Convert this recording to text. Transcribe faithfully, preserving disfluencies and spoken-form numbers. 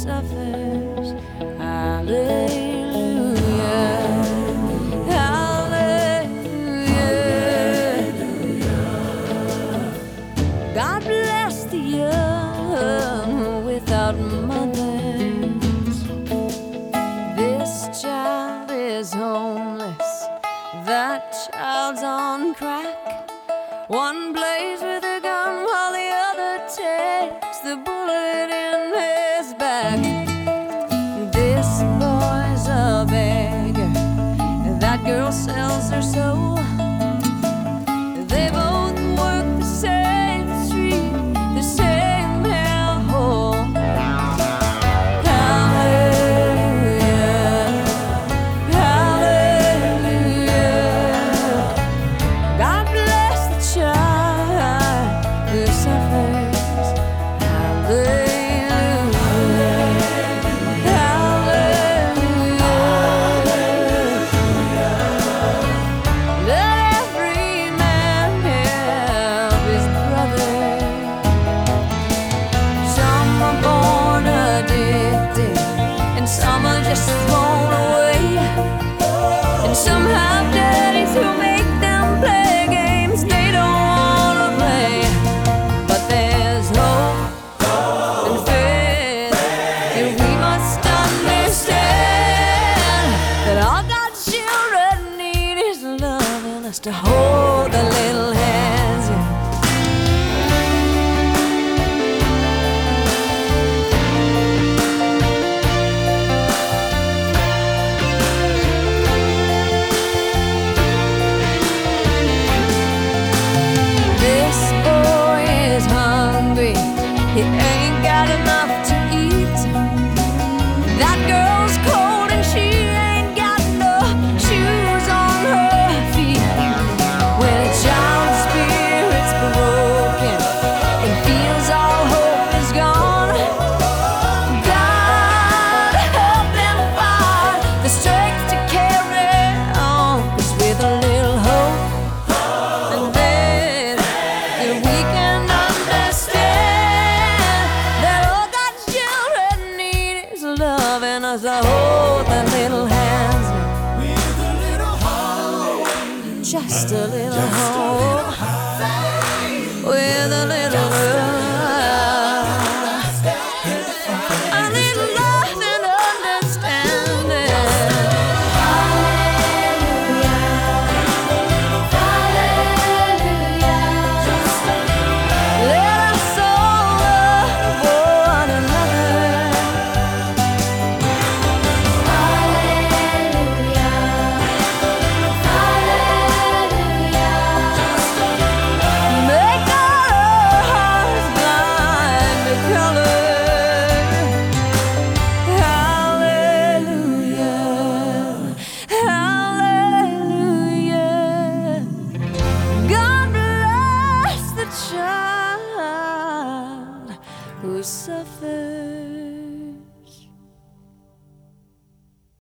suffers. Hallelujah. Hallelujah. God bless the young without mothers. This child is homeless. That child's on crack. One plays with a gun while the other takes the bullet in his back. This boy's a beggar. That girl sells her soul. They both work the same street, the same hellhole. Hallelujah. Hallelujah. God bless the child who suffers. Hallelujah. Hallelujah. Let every man help his brother. Some are born addicted, and some are just thrown away. And some have daddies who make them play games they don't wanna play. But there's hope and faith, and we must understand that all God's children need is love and us to hold their little hands. Yeah. This boy is hungry. He ain't got enough to eat. That girl's cold and she ain't got no shoes on her feet. When a child's spirit's broken and feels all hope is gone, God help them find the strength to carry on. 'Cause with a little hope and then that we can understand that all God's children need is love and us to hold their little hands. With a little hope, Just a little just a hope.